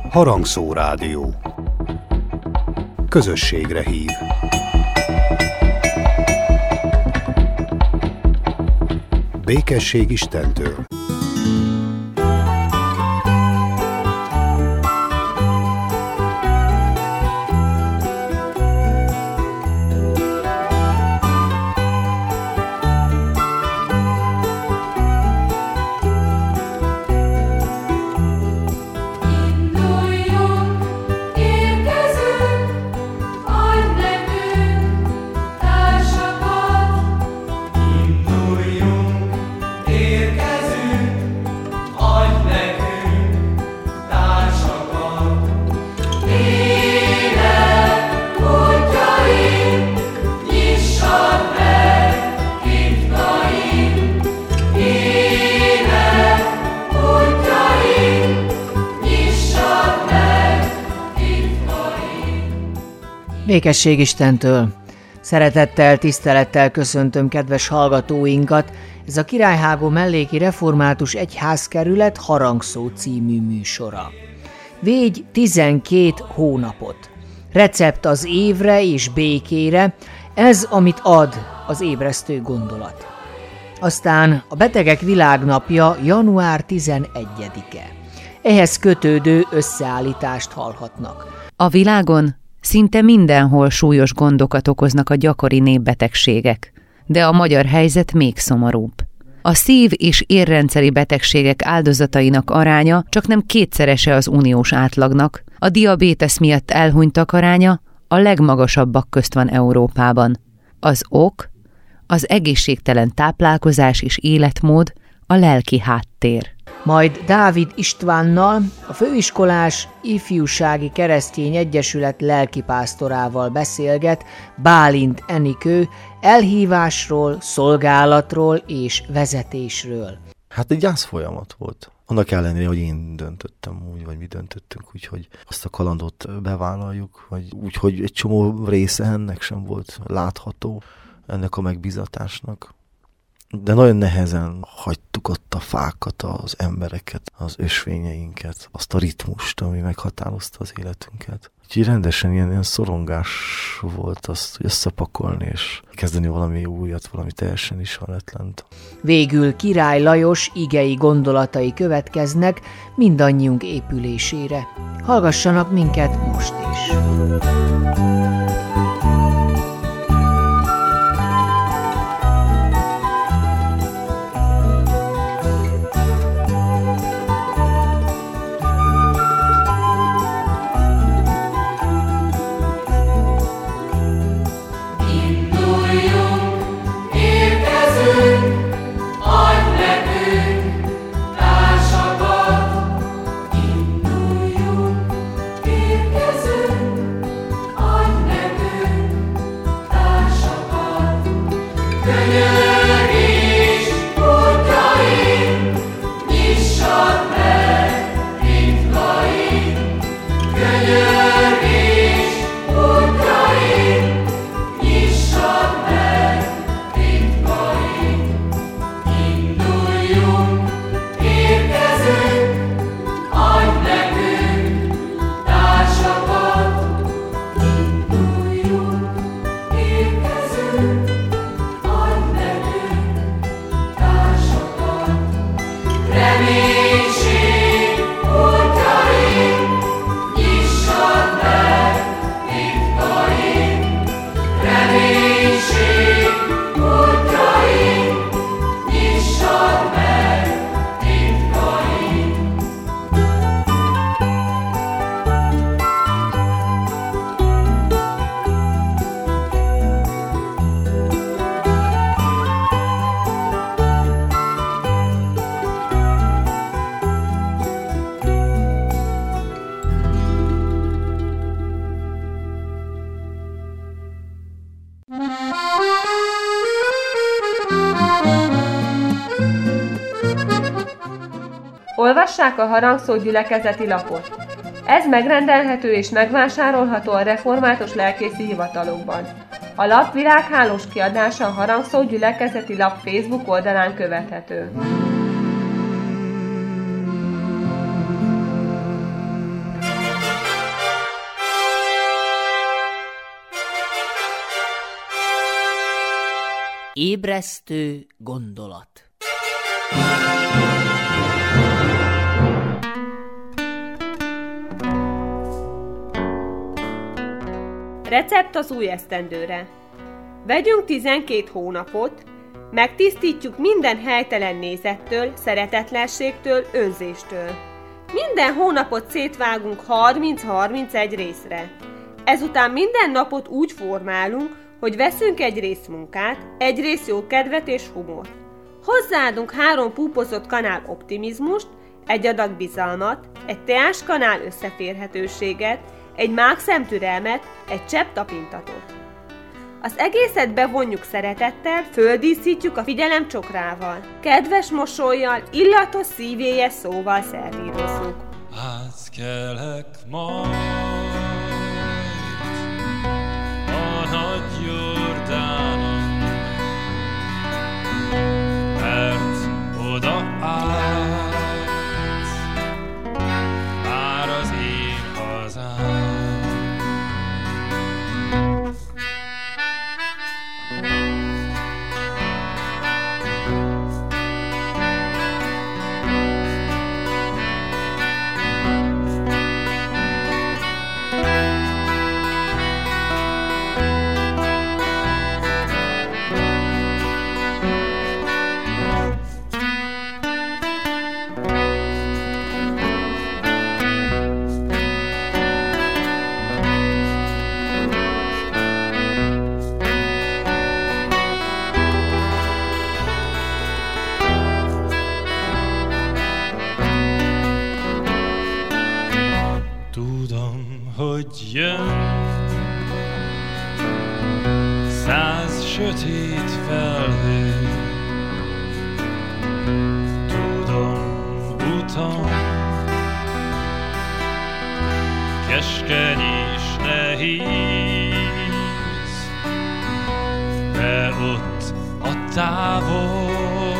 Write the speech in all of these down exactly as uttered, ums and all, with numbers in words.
Harangszó Rádió. Közösségre hív. Békesség Istentől. Békesség Istentől! Szeretettel, tisztelettel köszöntöm kedves hallgatóinkat! Ez a Királyhágó Melléki Református Egyházkerület Harangszó című műsora. Védj tizenkét hónapot! Recept az évre és békére, ez, amit ad az ébresztő gondolat. Aztán a Betegek Világnapja január tizenegyedike. Ehhez kötődő összeállítást hallhatnak. A világon szinte mindenhol súlyos gondokat okoznak a gyakori népbetegségek, de a magyar helyzet még szomorúbb. A szív- és érrendszeri betegségek áldozatainak aránya csak nem kétszerese az uniós átlagnak, a diabétesz miatt elhunytak aránya a legmagasabbak közt van Európában. Az ok, az egészségtelen táplálkozás és életmód, a lelki háttér. Majd Dávid Istvánnal, a Főiskolás Ifjúsági Keresztény Egyesület lelkipásztorával beszélget Bálint Enikő elhívásról, szolgálatról és vezetésről. Hát egy gyász folyamat volt. Annak ellenére, hogy én döntöttem úgy, vagy mi döntöttünk úgy, hogy azt a kalandot bevállaljuk, vagy úgy, hogy egy csomó része ennek sem volt látható, ennek a megbízatásnak. De nagyon nehezen hagytuk ott a fákat, az embereket, az ösvényeinket, azt a ritmust, ami meghatározta az életünket. Úgyhogy rendesen ilyen, ilyen szorongás volt azt, hogy összepakolni, és kezdeni valami újat, valami teljesen ismeretlent. Végül Király Lajos igei gondolatai következnek mindannyiunk épülésére. Hallgassanak minket most is! Olvassák a Harangszó gyülekezeti lapot. Ez megrendelhető és megvásárolható a református lelkészi hivatalokban. A lap világhálós kiadása a Harangszó gyülekezeti lap Facebook oldalán követhető. Ébresztő gondolat. Recept az új esztendőre. Vegyünk tizenkét hónapot, megtisztítjuk minden helytelen nézettől, szeretetlenségtől, önzéstől. Minden hónapot szétvágunk harminc-harmincegy részre. Ezután minden napot úgy formálunk, hogy veszünk egy rész munkát, egy rész jókedvet és humort. Hozzáadunk három púpozott kanál optimizmust, egy adag bizalmat, egy teás kanál összeférhetőséget, egy mágszem türelmet, egy csepp tapintatot. Az egészet bevonjuk szeretettel, földíszítjük a figyelem csokrával. Kedves mosollyal, illatos szívélyes szóval szervírozzuk. Átkelek majd a nagy Jordánon, mert oda állt már az én hazám. Hogy jön száz sötét felhő, tudom utam keskeny és nehéz, de ott a távol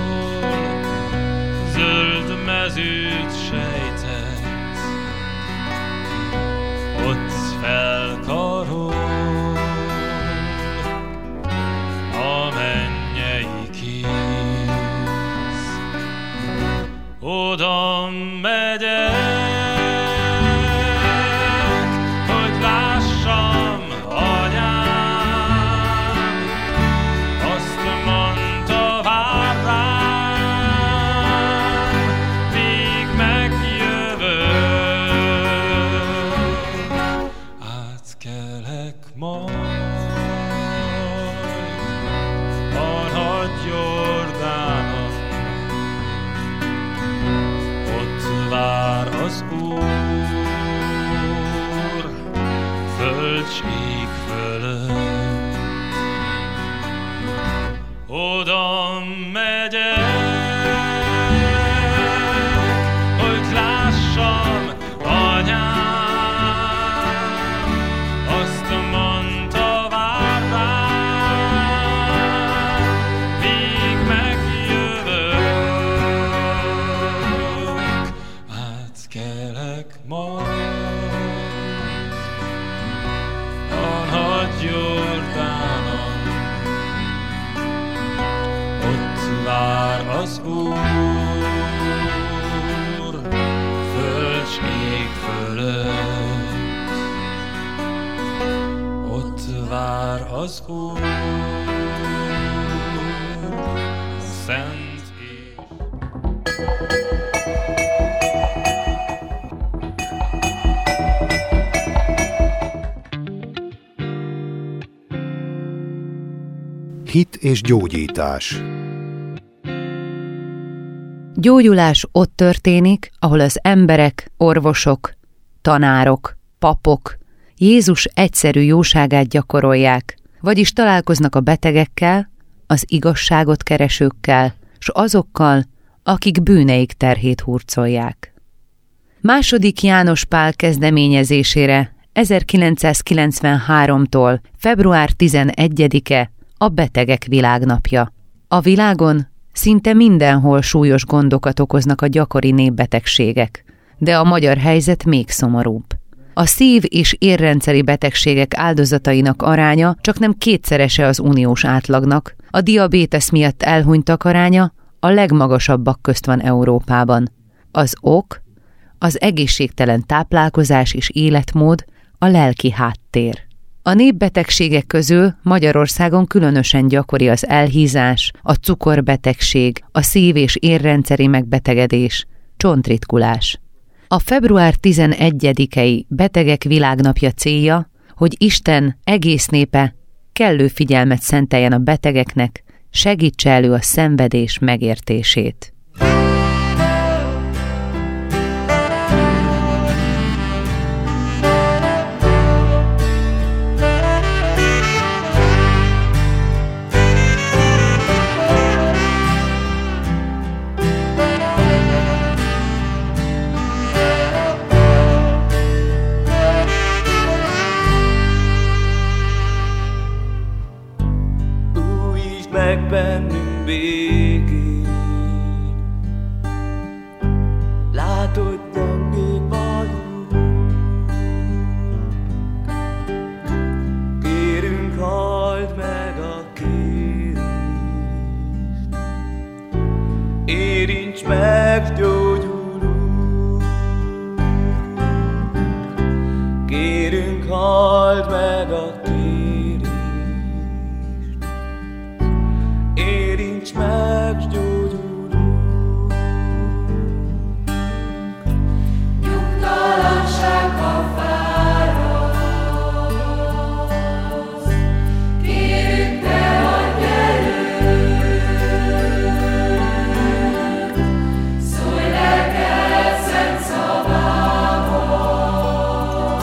zöld mezőt sejtett. Ott felkarol a mennyei kéz. Oda megyek, hogy lássam anyám, azt mondta vár rám, míg megjövök. Átkelek majd a nagy Jordánon, ott vár az Úr, föld s ég fölött. Oda megyek, hogy lássam anyám, az Úr, föld s ég fölött. Ott vár az Úr, szent és... Hit és gyógyítás. Gyógyulás ott történik, ahol az emberek, orvosok, tanárok, papok Jézus egyszerű jóságát gyakorolják, vagyis találkoznak a betegekkel, az igazságot keresőkkel, s azokkal, akik bűneik terhét hurcolják. Második János Pál kezdeményezésére ezerkilencszázkilencvenháromtól február tizenegyedike a Betegek Világnapja. A világon szinte mindenhol súlyos gondokat okoznak a gyakori népbetegségek, de a magyar helyzet még szomorúbb. A szív- és érrendszeri betegségek áldozatainak aránya csaknem kétszerese az uniós átlagnak, A diabétesz miatt elhunytak aránya a legmagasabbak közt van Európában. Az ok, az egészségtelen táplálkozás és életmód, a lelki háttér. A népbetegségek közül Magyarországon különösen gyakori az elhízás, a cukorbetegség, a szív- és érrendszeri megbetegedés, csontritkulás. A február tizenegyedikei Betegek Világnapja célja, hogy Isten egész népe kellő figyelmet szenteljen a betegeknek, segítse elő a szenvedés megértését. Meg bennünk békét, látod, gyengék vagyunk, kérünk, halld meg a kérést, érints meg, gyógyulunk, kérünk, halld meg a kérést, érints meg, gyógyulunk. Nyugtalanság, ha fáradsz, kérünk, te adj erőt, szólj lelked szent szavával,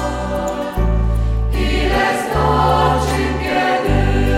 érezd a csüggedőt.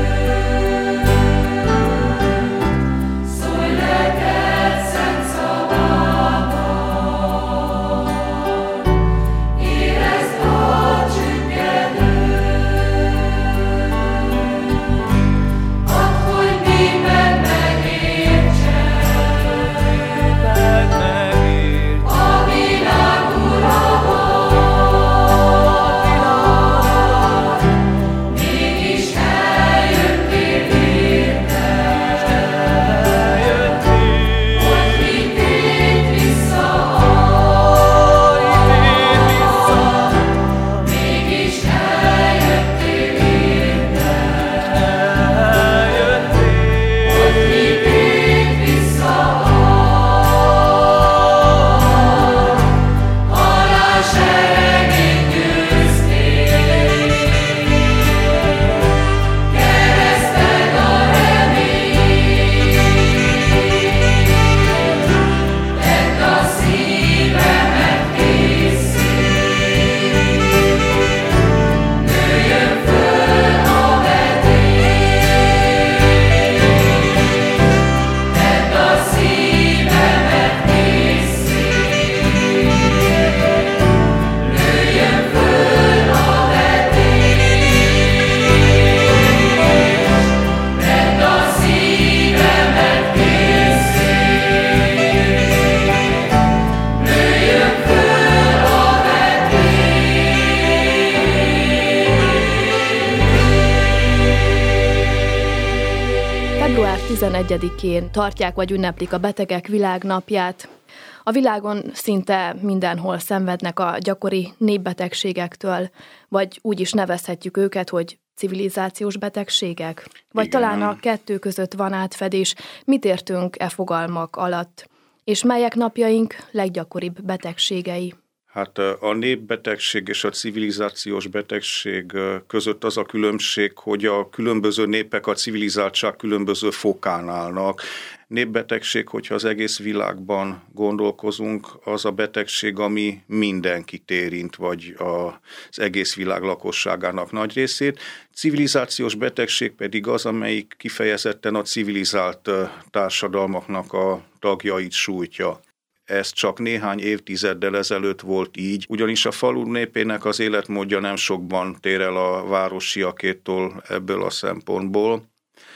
tizenegyedikén tartják vagy ünneplik a Betegek Világnapját. A világon szinte mindenhol szenvednek a gyakori népbetegségektől, vagy úgy is nevezhetjük őket, hogy civilizációs betegségek. Vagy igen, talán a kettő között van átfedés. Mit értünk e fogalmak alatt? És melyek napjaink leggyakoribb betegségei? Hát a népbetegség és a civilizációs betegség között az a különbség, hogy a különböző népek a civilizáltság különböző fokán állnak. Népbetegség, hogyha az egész világban gondolkozunk, az a betegség, ami mindenkit érint, vagy az egész világ lakosságának nagy részét. Civilizációs betegség pedig az, amelyik kifejezetten a civilizált társadalmaknak a tagjait sújtja. Ez csak néhány évtizeddel ezelőtt volt így, ugyanis a falu népének az életmódja nem sokban tér el a városiakétól ebből a szempontból.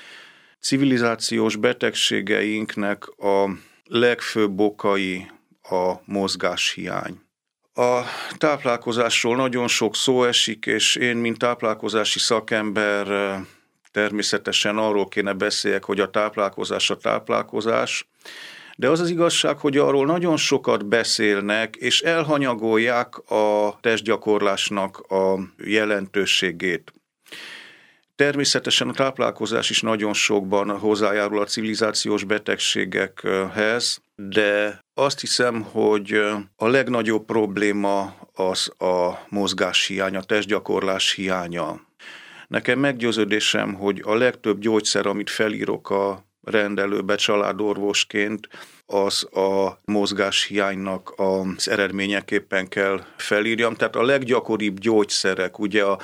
Civilizációs betegségeinknek a legfőbb okai a mozgáshiány. A táplálkozásról nagyon sok szó esik, és én, mint táplálkozási szakember, természetesen arról kéne beszéljek, hogy a táplálkozás a táplálkozás, de az az igazság, hogy arról nagyon sokat beszélnek, és elhanyagolják a testgyakorlásnak a jelentőségét. Természetesen a táplálkozás is nagyon sokban hozzájárul a civilizációs betegségekhez, de azt hiszem, hogy a legnagyobb probléma az a mozgáshiány, a testgyakorlás hiánya. Nekem meggyőződésem, hogy a legtöbb gyógyszer, amit felírok a rendelőbe családorvosként, az a mozgáshiánynak az eredményeképpen kell felírjam. Tehát a leggyakoribb gyógyszerek, ugye a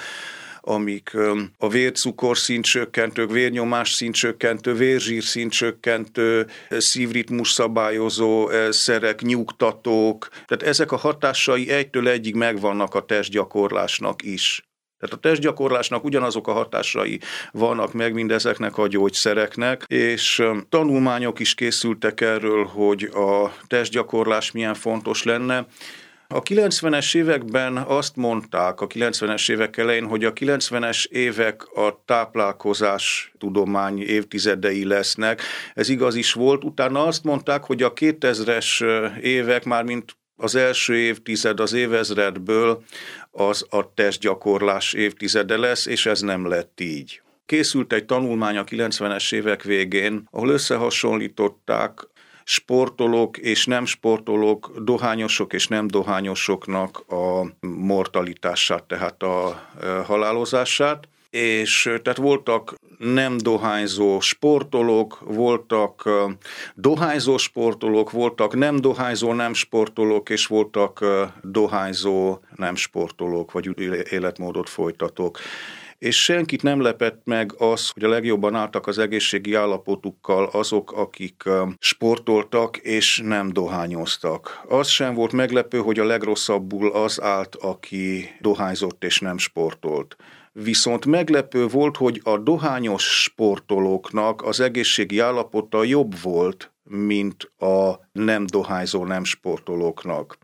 amik a vércukorszintcsökkentők, vérnyomásszintcsökkentő, vérzsírszintcsökkentő, szívritmus szabályozó szerek, nyugtatók. Tehát ezek a hatásai egytől egyig megvannak a testgyakorlásnak is. Tehát a testgyakorlásnak ugyanazok a hatásai vannak meg mindezeknek a gyógyszereknek, és tanulmányok is készültek erről, hogy a testgyakorlás milyen fontos lenne. A kilencvenes években azt mondták, a kilencvenes évek elején, hogy a kilencvenes évek a táplálkozás tudomány évtizedei lesznek. Ez igaz is volt. Utána azt mondták, hogy a kétezres évek, mármint az első évtized az évezredből, az a testgyakorlás évtizede lesz, és ez nem lett így. Készült egy tanulmány a kilencvenes évek végén, ahol összehasonlították sportolók és nem sportolók, dohányosok és nem dohányosoknak a mortalitását, tehát a halálozását. És tehát voltak nem dohányzó sportolók, voltak dohányzó sportolók, voltak nem dohányzó nem sportolók, és voltak dohányzó nem sportolók, vagy életmódot folytatók. És senkit nem lepett meg az, hogy a legjobban álltak az egészségi állapotukkal azok, akik sportoltak és nem dohányoztak. Az sem volt meglepő, hogy a legrosszabbul az állt, aki dohányzott és nem sportolt. Viszont meglepő volt, hogy a dohányos sportolóknak az egészségi állapota jobb volt, mint a nem dohányzó nem sportolóknak.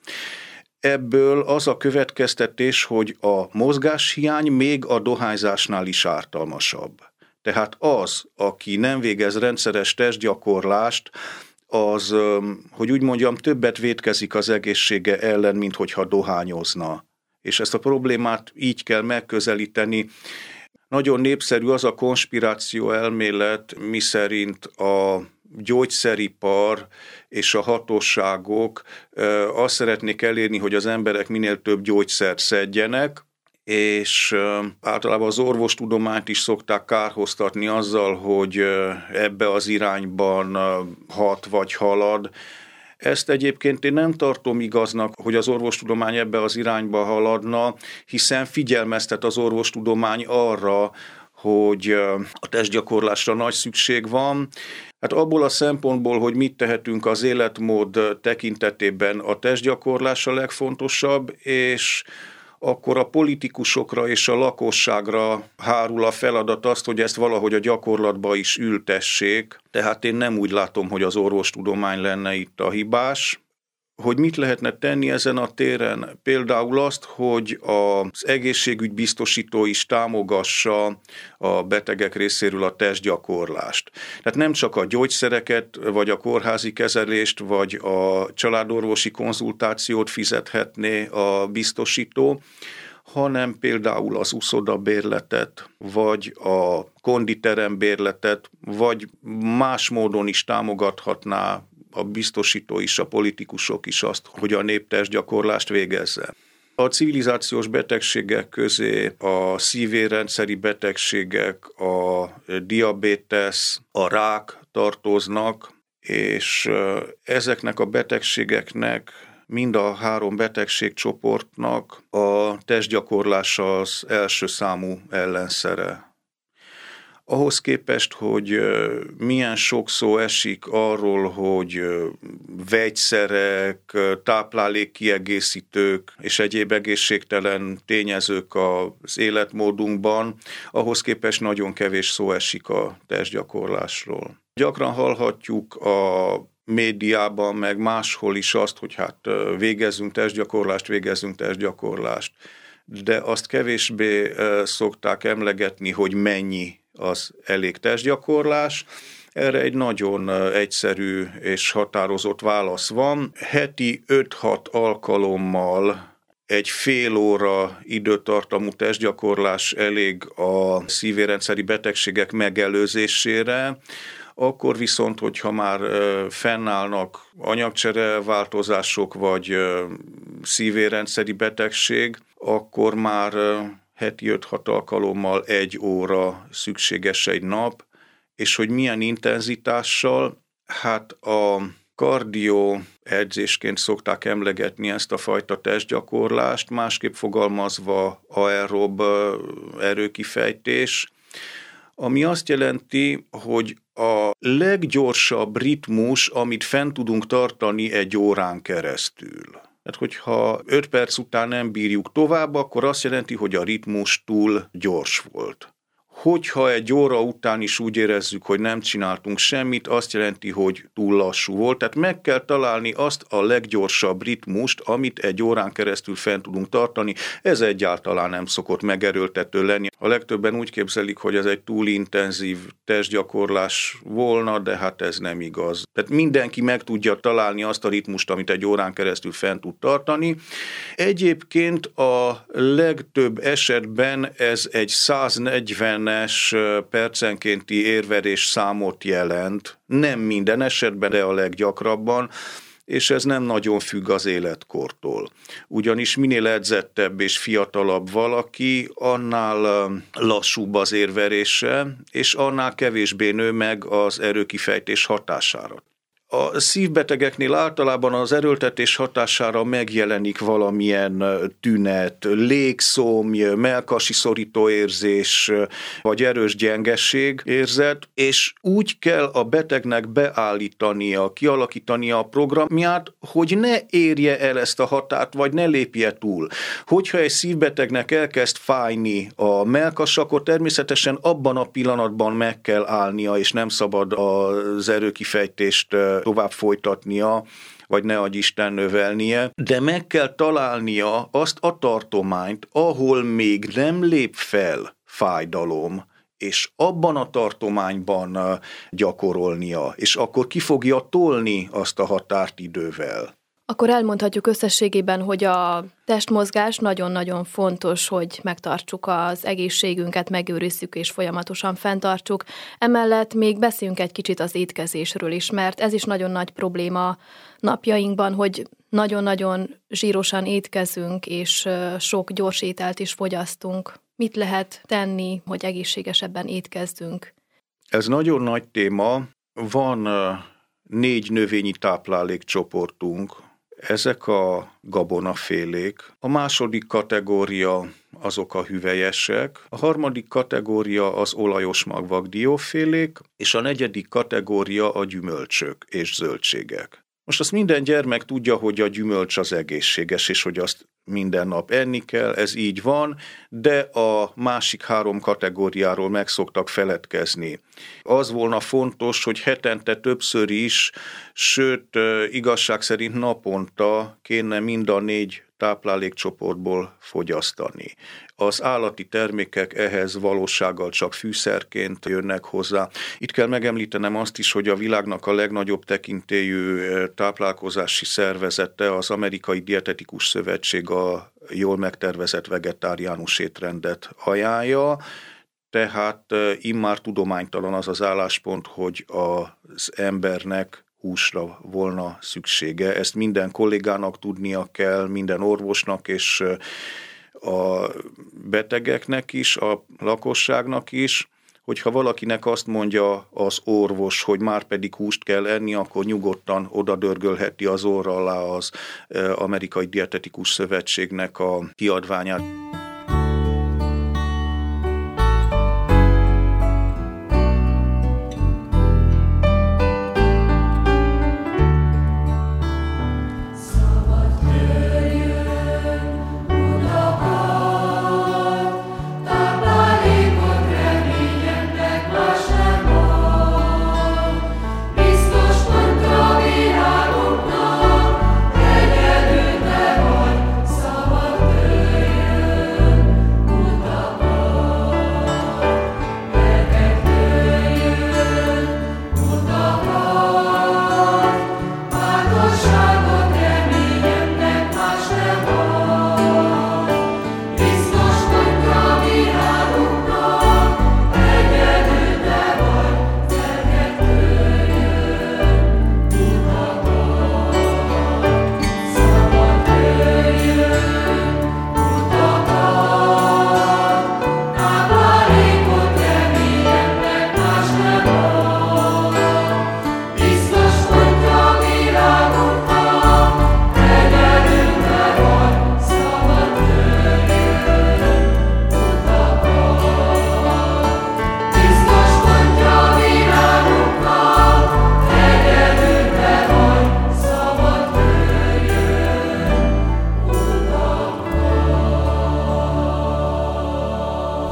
Ebből az a következtetés, hogy a mozgáshiány még a dohányzásnál is ártalmasabb. Tehát az, aki nem végez rendszeres testgyakorlást, az, hogy úgy mondjam, többet vétkezik az egészsége ellen, mint hogyha dohányozna. És ezt a problémát így kell megközelíteni. Nagyon népszerű az a konspiráció elmélet, miszerint a gyógyszeripar és a hatóságok azt szeretnék elérni, hogy az emberek minél több gyógyszert szedjenek, és általában az orvostudományt is szokták kárhoztatni azzal, hogy ebbe az irányban hat vagy halad. Ezt egyébként én nem tartom igaznak, hogy az orvostudomány ebbe az irányba haladna, hiszen figyelmeztet az orvostudomány arra, hogy a testgyakorlásra nagy szükség van. Hát abból a szempontból, hogy mit tehetünk az életmód tekintetében, a testgyakorlás a legfontosabb, és akkor a politikusokra és a lakosságra hárul a feladat azt, hogy ezt valahogy a gyakorlatba is ültessék. Tehát én nem úgy látom, hogy az orvostudomány lenne itt a hibás. Hogy mit lehetne tenni ezen a téren? Például azt, hogy az egészségügy biztosító is támogassa a betegek részéről a testgyakorlást. Tehát nem csak a gyógyszereket, vagy a kórházi kezelést, vagy a családorvosi konzultációt fizethetné a biztosító, hanem például az uszodabérletet, vagy a konditerembérletet, vagy más módon is támogathatná a biztosító is, a politikusok is azt, hogy a nép testgyakorlást végezze. A civilizációs betegségek közé a szívérrendszeri betegségek, a diabétesz, a rák tartoznak, és ezeknek a betegségeknek, mind a három betegségcsoportnak a testgyakorlása az első számú ellenszere. Ahhoz képest, hogy milyen sok szó esik arról, hogy vegyszerek, táplálékkiegészítők és egyéb egészségtelen tényezők az életmódunkban, ahhoz képest nagyon kevés szó esik a testgyakorlásról. Gyakran hallhatjuk a médiában, meg máshol is azt, hogy hát végezzünk testgyakorlást, végezzünk testgyakorlást, de azt kevésbé szokták emlegetni, hogy mennyi az elég testgyakorlás. Erre egy nagyon egyszerű és határozott válasz van. Heti öt-hat alkalommal egy fél óra időtartamú testgyakorlás elég a szívérendszeri betegségek megelőzésére. Akkor viszont, hogyha már fennállnak anyagcsereváltozások vagy szívérendszeri betegség, akkor már heti öt-hat alkalommal egy óra szükséges egy nap, és hogy milyen intenzitással, hát a kardió edzésként szokták emlegetni ezt a fajta testgyakorlást, másképp fogalmazva aerob erőkifejtés, ami azt jelenti, hogy a leggyorsabb ritmus, amit fent tudunk tartani egy órán keresztül. Tehát, hogyha öt perc után nem bírjuk tovább, akkor azt jelenti, hogy a ritmus túl gyors volt. Hogyha egy óra után is úgy érezzük, hogy nem csináltunk semmit, azt jelenti, hogy túl lassú volt. Tehát meg kell találni azt a leggyorsabb ritmust, amit egy órán keresztül fent tudunk tartani. Ez egyáltalán nem szokott megerőltető lenni. A legtöbben úgy képzelik, hogy ez egy túl intenzív testgyakorlás volna, de hát ez nem igaz. Tehát mindenki meg tudja találni azt a ritmust, amit egy órán keresztül fent tud tartani. Egyébként a legtöbb esetben ez egy száznegyven percenkénti érverés számot jelent, nem minden esetben, de a leggyakrabban, és ez nem nagyon függ az életkortól. Ugyanis minél edzettebb és fiatalabb valaki, annál lassúbb az érverése, és annál kevésbé nő meg az erőkifejtés hatására. A szívbetegeknél általában az erőltetés hatására megjelenik valamilyen tünet, légszomj, mellkasi szorítóérzés, vagy erős gyengeség érzet, és úgy kell a betegnek beállítania, kialakítania a programját, hogy ne érje el ezt a határt, vagy ne lépje túl. Hogyha egy szívbetegnek elkezd fájni a mellkas, akkor természetesen abban a pillanatban meg kell állnia, és nem szabad az erőkifejtést tovább folytatnia, vagy ne adj Isten növelnie, de meg kell találnia azt a tartományt, ahol még nem lép fel fájdalom, és abban a tartományban gyakorolnia, és akkor ki fogja tolni azt a határt idővel. Akkor elmondhatjuk összességében, hogy a testmozgás nagyon-nagyon fontos, hogy megtartsuk az egészségünket, megőrizzük és folyamatosan fenntartsuk. Emellett még beszéljünk egy kicsit az étkezésről is, mert ez is nagyon nagy probléma napjainkban, hogy nagyon-nagyon zsírosan étkezünk, és sok gyors ételt is fogyasztunk. Mit lehet tenni, hogy egészségesebben étkezzünk? Ez nagyon nagy téma. Van négy növényi táplálékcsoportunk. Ezek a gabonafélék. A második kategória azok a hüvelyesek, a harmadik kategória az olajos magvak diófélék, és a negyedik kategória a gyümölcsök és zöldségek. Most azt minden gyermek tudja, hogy a gyümölcs az egészséges, és hogy azt minden nap enni kell, ez így van, de a másik három kategóriáról meg szoktak feledkezni. Az volna fontos, hogy hetente többször is, sőt, igazság szerint naponta kéne mind a négy táplálékcsoportból fogyasztani. Az állati termékek ehhez valósággal csak fűszerként jönnek hozzá. Itt kell megemlítenem azt is, hogy a világnak a legnagyobb tekintélyű táplálkozási szervezete, az Amerikai Dietetikus Szövetség a jól megtervezett vegetáriánus étrendet ajánlja, tehát immár tudománytalan az az álláspont, hogy az embernek húsra volna szüksége. Ezt minden kollégának tudnia kell, minden orvosnak és a betegeknek is, a lakosságnak is, hogyha valakinek azt mondja az orvos, hogy már pedig húst kell enni, akkor nyugodtan odadörgölheti az orra alá az Amerikai Dietetikus Szövetségnek a kiadványát. Szabad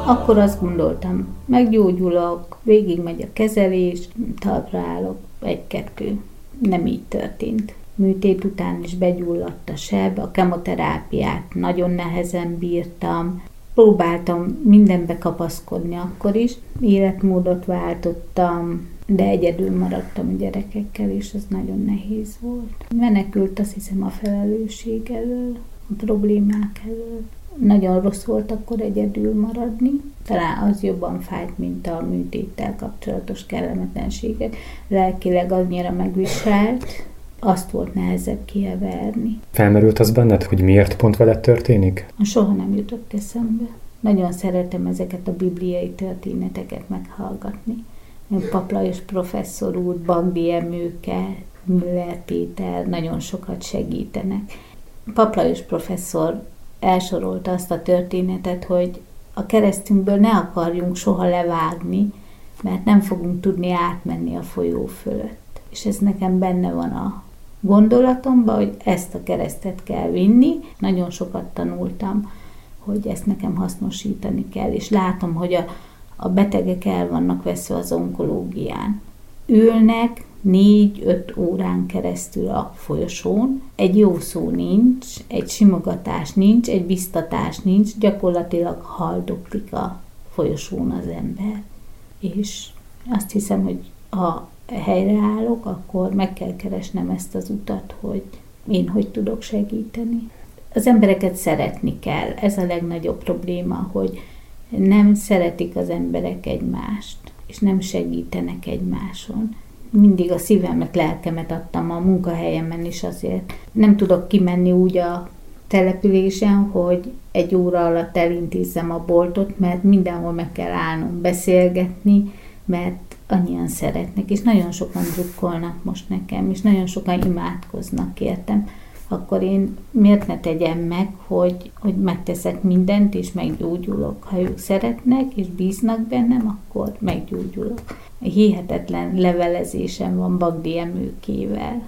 Akkor azt gondoltam, meggyógyulok, végigmegy a kezelés, talpra állok, egy-kettő. Nem így történt. Műtét után is begyulladt a seb, a kemoterápiát nagyon nehezen bírtam. Próbáltam mindenbe kapaszkodni akkor is, életmódot váltottam, de egyedül maradtam a gyerekekkel, és ez nagyon nehéz volt. Menekült, azt hiszem, a felelősség elől, a problémák elől. Nagyon rossz volt akkor egyedül maradni. Talán az jobban fájt, mint a műtéttel kapcsolatos kellemetlenségek. Lelkileg annyira megviselt, azt volt nehezebb kiheverni. Felmerült az benned, hogy miért pont veled történik? Soha nem jutott eszembe. Nagyon szeretem ezeket a bibliai történeteket meghallgatni. Pap Lajos professzor úr, Bagdi Emőke, Müller Péter nagyon sokat segítenek. Pap Lajos professzor elsorolta azt a történetet, hogy a keresztünkből ne akarjunk soha levágni, mert nem fogunk tudni átmenni a folyó fölött. És ez nekem benne van a gondolatomban, hogy ezt a keresztet kell vinni. Nagyon sokat tanultam, hogy ezt nekem hasznosítani kell, és látom, hogy a, a betegek el vannak veszve az onkológián. Ülnek négy-öt órán keresztül a folyosón, egy jó szó nincs, egy simogatás nincs, egy biztatás nincs, gyakorlatilag haldoklik a folyosón az ember. És azt hiszem, hogy ha helyreállok, akkor meg kell keresnem ezt az utat, hogy én hogy tudok segíteni. Az embereket szeretni kell. Ez a legnagyobb probléma, hogy nem szeretik az emberek egymást, és nem segítenek egymáson. Mindig a szívemet, lelkemet adtam a munkahelyemen is azért. Nem tudok kimenni úgy a településen, hogy egy óra alatt elintézzem a boltot, mert mindenhol meg kell állnom beszélgetni, mert annyian szeretnek, és nagyon sokan drukkolnak most nekem, és nagyon sokan imádkoznak értem. Akkor én miért ne tegyem meg, hogy, hogy megteszek mindent, és meggyógyulok. Ha ők szeretnek, és bíznak bennem, akkor meggyógyulok. Hihetetlen levelezésem van Bagdi Emőkével.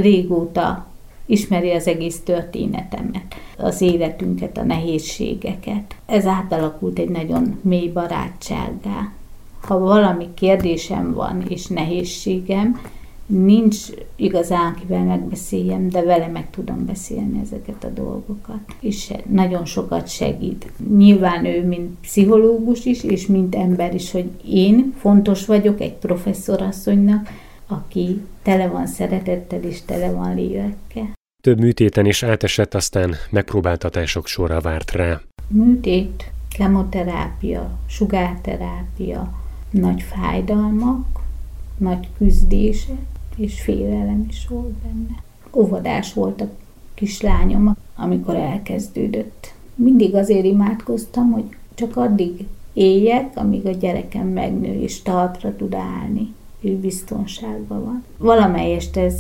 Régóta ismeri az egész történetemet, az életünket, a nehézségeket. Ez átalakult egy nagyon mély barátsággá. Ha valami kérdésem van, és nehézségem, nincs igazán, kivel megbeszéljem, de vele meg tudom beszélni ezeket a dolgokat. És nagyon sokat segít. Nyilván ő, mint pszichológus is, és mint ember is, hogy én fontos vagyok egy professzorasszonynak, aki tele van szeretettel és tele van lélekkel. Több műtéten is átesett, aztán megpróbáltatások sorra várt rá. Műtét, kemoterápia, sugárterápia, nagy fájdalmak, nagy küzdések, és félelem is volt benne. Óvodás volt a kislányom, amikor elkezdődött. Mindig azért imádkoztam, hogy csak addig éljek, amíg a gyerekem megnő, és talpra tud állni, és biztonságban van. Valamelyest ez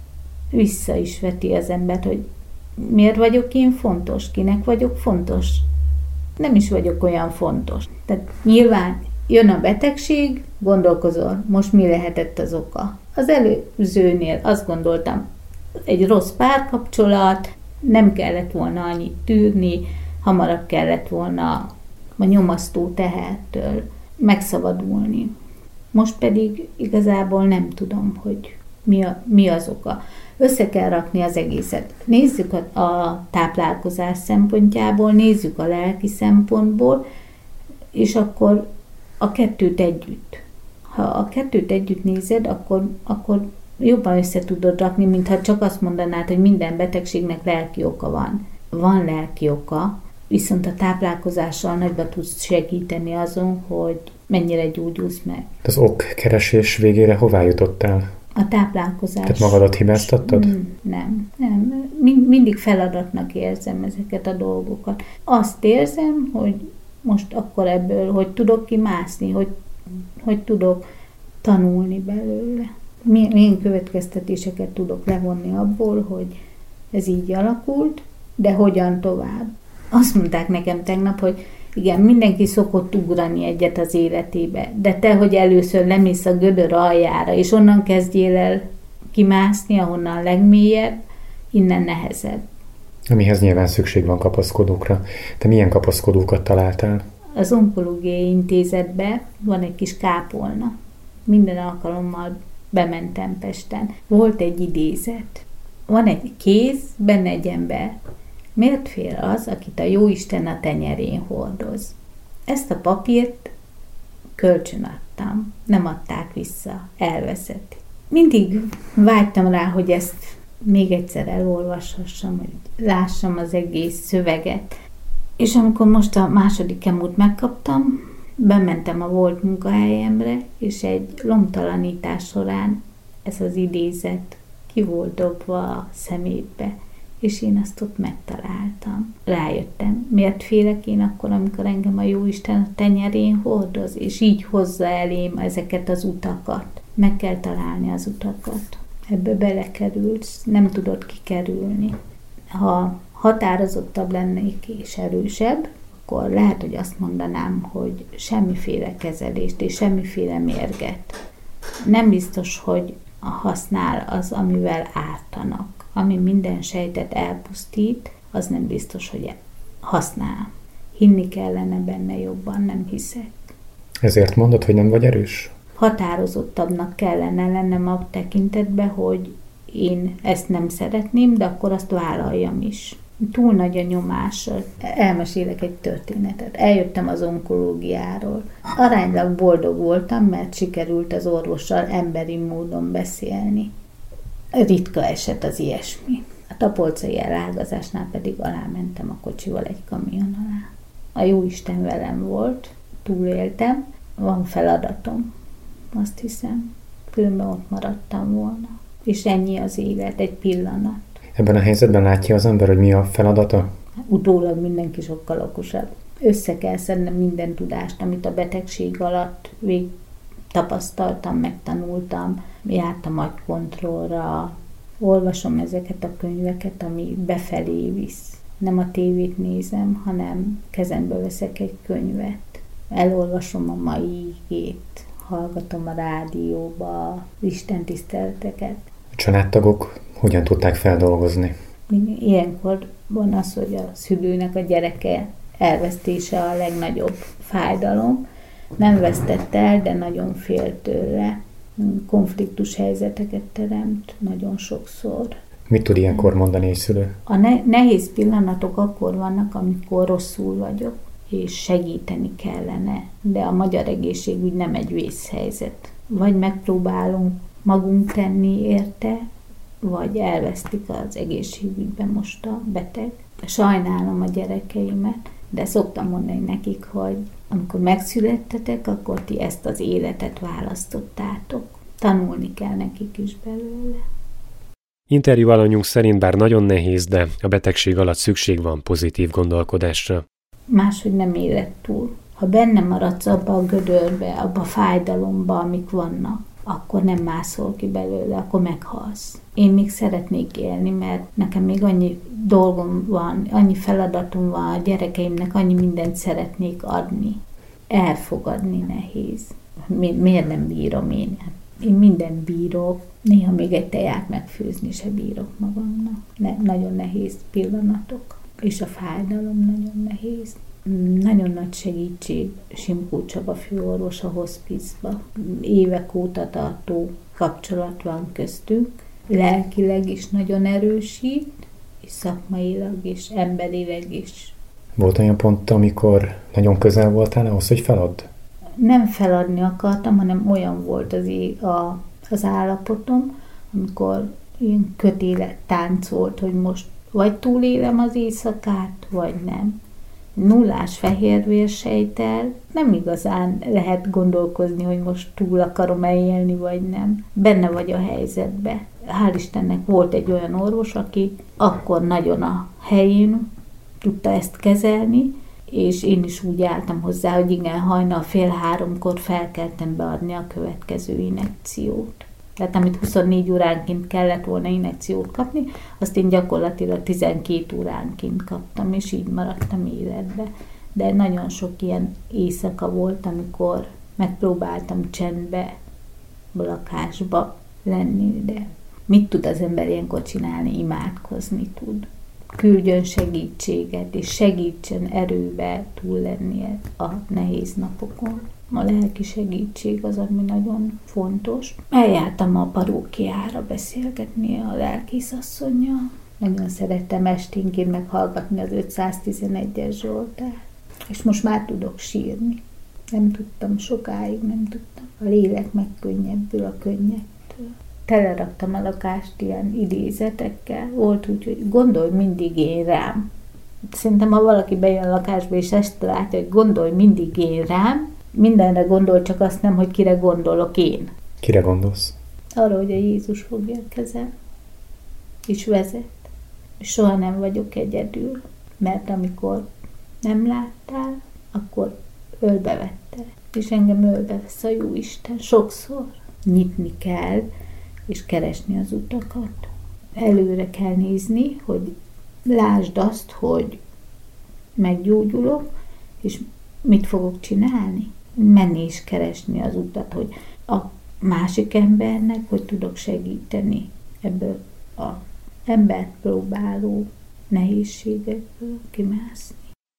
vissza is veti az embert, hogy miért vagyok én fontos, kinek vagyok fontos. Nem is vagyok olyan fontos. Tehát nyilván jön a betegség, gondolkozol, most mi lehetett az oka. Az előzőnél azt gondoltam, egy rossz párkapcsolat, nem kellett volna annyit tűrni, hamarabb kellett volna a nyomasztó tehertől megszabadulni. Most pedig igazából nem tudom, hogy mi, a, mi az oka. Össze kell rakni az egészet. Nézzük a, a táplálkozás szempontjából, nézzük a lelki szempontból, és akkor a kettőt együtt. Ha a kettőt együtt nézed, akkor, akkor jobban össze tudod rakni, mintha csak azt mondanád, hogy minden betegségnek lelki oka van. Van lelki oka, viszont a táplálkozással nagyba tudsz segíteni azon, hogy mennyire gyógyulsz meg. Az okkeresés végére hová jutottál? A táplálkozás. Tehát magadat hibáztattad? Nem, nem. Mind, mindig feladatnak érzem ezeket a dolgokat. Azt érzem, hogy most akkor ebből, hogy tudok kimászni, hogy, hogy tudok tanulni belőle. Milyen következtetéseket tudok levonni abból, hogy ez így alakult, de hogyan tovább. Azt mondták nekem tegnap, hogy igen, mindenki szokott ugrani egyet az életébe, de te, hogy először lemész a gödör aljára, és onnan kezdjél el kimászni, ahonnan legmélyebb, innen nehezebb. Amihez nyilván szükség van kapaszkodókra. Te milyen kapaszkodókat találtál? Az onkológiai intézetben van egy kis kápolna. Minden alkalommal bementem Pesten. Volt egy idézet. Van egy kéz, benne egy ember. Miért fél az, akit a jóisten a tenyerén hordoz? Ezt a papírt kölcsön adtam. Nem adták vissza. Elveszett. Mindig vágytam rá, hogy ezt még egyszer elolvashassam, hogy lássam az egész szöveget. És amikor most a második kemót megkaptam, bementem a volt munkahelyemre, és egy lomtalanítás során ez az idézet ki volt dobva a szemétbe, és én azt ott megtaláltam. Rájöttem, miért félek én akkor, amikor engem a jóisten a tenyerén hordoz, és így hozza elém ezeket az utakat. Meg kell találni az utakat. Ebbe belekerülsz, nem tudod kikerülni. Ha határozottabb lennék és erősebb, akkor lehet, hogy azt mondanám, hogy semmiféle kezelést és semmiféle mérget. Nem biztos, hogy használ az, amivel ártanak. Ami minden sejtet elpusztít, az nem biztos, hogy használ. Hinni kellene benne jobban, nem hiszek. Ezért mondod, hogy nem vagy erős? Határozottabbnak kellene lennem a tekintetben, hogy én ezt nem szeretném, de akkor azt vállaljam is. Túl nagy a nyomás. Elmesélek egy történetet. Eljöttem az onkológiáról. Aránylag boldog voltam, mert sikerült az orvossal emberi módon beszélni. Ritka eset az ilyesmi. A tapolcai elágazásnál pedig alámentem a kocsival egy kamion alá. A jóisten velem volt, túléltem, van feladatom. Azt hiszem, különben ott maradtam volna. És ennyi az élet, egy pillanat. Ebben a helyzetben látja az ember, hogy mi a feladata? Utólag mindenki sokkal okosabb. Össze kell szednem minden tudást, amit a betegség alatt vég tapasztaltam, megtanultam, jártam agykontrollra, olvasom ezeket a könyveket, ami befelé visz. Nem a tévét nézem, hanem kezembe veszek egy könyvet. Elolvasom a mai igét, hallgatom a rádióba az istentiszteleteket. A családtagok hogyan tudták feldolgozni? Ilyenkor van az, hogy a szülőnek a gyereke elvesztése a legnagyobb fájdalom. Nem vesztett el, de nagyon fél tőle. Konfliktus helyzeteket teremt nagyon sokszor. Mit tud ilyenkor mondani egy szülő? A ne- nehéz pillanatok akkor vannak, amikor rosszul vagyok, és segíteni kellene, de a magyar egészségügy nem egy vészhelyzet. Vagy megpróbálunk magunk tenni érte, vagy elvesztik az egészségügyben most a beteg. Sajnálom a gyerekeimet, de szoktam mondani nekik, hogy amikor megszülettetek, akkor ti ezt az életet választottátok. Tanulni kell nekik is belőle. Interjú alanyunk szerint bár nagyon nehéz, de a betegség alatt szükség van pozitív gondolkodásra. Máshogy nem éled túl. Ha benne maradsz abba a gödörbe, abba a fájdalomba, amik vannak, akkor nem mászol ki belőle, akkor meghalsz. Én még szeretnék élni, mert nekem még annyi dolgom van, annyi feladatom van a gyerekeimnek, annyi mindent szeretnék adni. Elfogadni nehéz. Mi, miért nem bírom én? Én mindent bírok, néha még egy teját megfőzni se bírok magamnak. Ne, nagyon nehéz pillanatok, és a fájdalom nagyon nehéz. Nagyon nagy segítség Simkó Csaba főorvos a hospicba. Évek óta tartó kapcsolat van köztünk. Lelkileg is nagyon erősít, és szakmailag is, emberileg is. Volt olyan pont, amikor nagyon közel voltál ahhoz, hogy feladd? Nem feladni akartam, hanem olyan volt az, é- a, az állapotom, amikor ilyen kötélet tánc volt, hogy most vagy túlélem az éjszakát, vagy nem. Nullás fehérvérsejttel nem igazán lehet gondolkozni, hogy most túl akarom-e élni, vagy nem. Benne vagy a helyzetbe. Hál' Istennek volt egy olyan orvos, aki akkor nagyon a helyén tudta ezt kezelni, és én is úgy álltam hozzá, hogy igen, hajnal fél háromkor felkeltem beadni a következő injekciót. Tehát amit huszonnégy óránként kellett volna injekciót kapni, azt én gyakorlatilag tizenkét óránként kaptam, és így maradtam életbe. De nagyon sok ilyen éjszaka volt, amikor megpróbáltam csendbe, lakásba lenni, de mit tud az ember ilyenkor csinálni? Imádkozni tud. küldjön segítséget, és segítsen erőbe túl lenni a nehéz napokon. A lelki segítség az, ami nagyon fontos. Eljártam a parókiára beszélgetni a lelkészasszonnyal. Nagyon szerettem esténként meghallgatni az ötszáztizenegyes Zsoltárt. És most már tudok sírni. Nem tudtam sokáig, nem tudtam. A lélek megkönnyebbül a könnyektől. Teleraktam a lakást ilyen idézetekkel. Volt úgy, hogy gondolj mindig én rám. Szerintem, ha valaki bejön a lakásba, és ezt látja, hogy gondolj mindig én rám, mindenre gondol, csak azt nem, hogy kire gondolok én. Kire gondolsz? Arra, hogy a Jézus fogja a kezem, és vezet. Soha nem vagyok egyedül, mert amikor nem láttál, akkor ölbevette. És engem ölbevesz a Jóisten sokszor. Nyitni kell, és keresni az utakat. Előre kell nézni, hogy lásd azt, hogy meggyógyulok, és mit fogok csinálni. Menni és keresni az utat, hogy a másik embernek hogy tudok segíteni ebből a embert próbáló nehézségekből kimászni.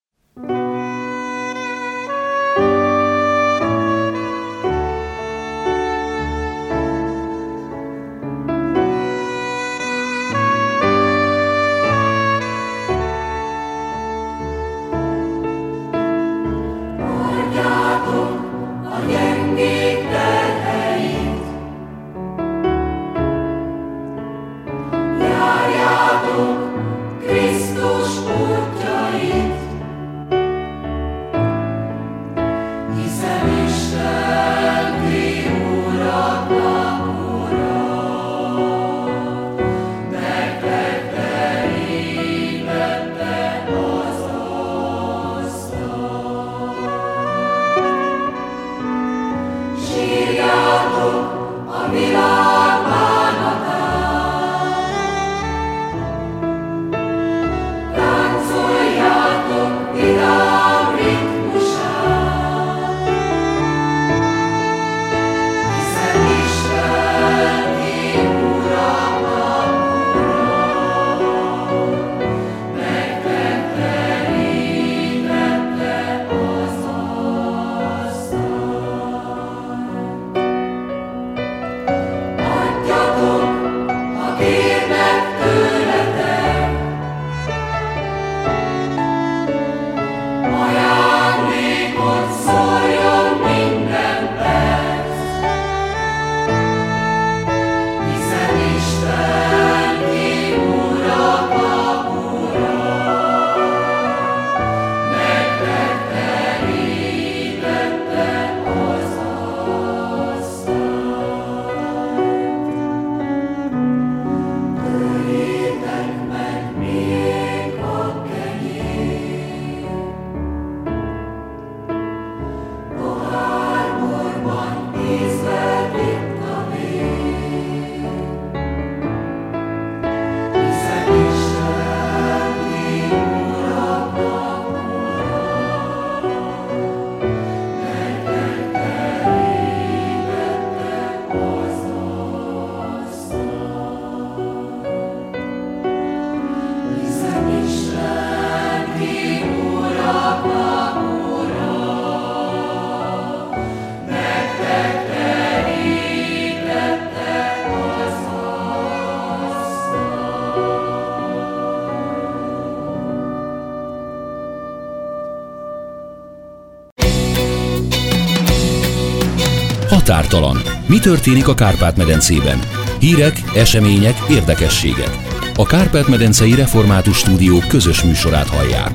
Határtalan. Mi történik a Kárpát-medencében? Hírek, események, érdekességek. A Kárpát-medencei Református Stúdió közös műsorát hallják.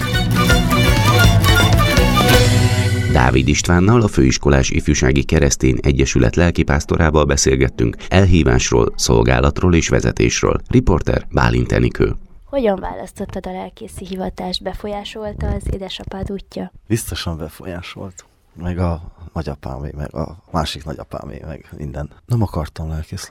Dávid Istvánnal, a Főiskolás Ifjúsági Keresztény Egyesület lelkipásztorával beszélgettünk elhívásról, szolgálatról és vezetésről. Riporter Bálint Enikő. Hogyan választottad a lelkészi hivatást? Befolyásolta az édesapád útja? Biztosan befolyásolt. Meg a nagyapámé, meg a másik nagyapámé, meg minden. Nem akartam lelkész lenni.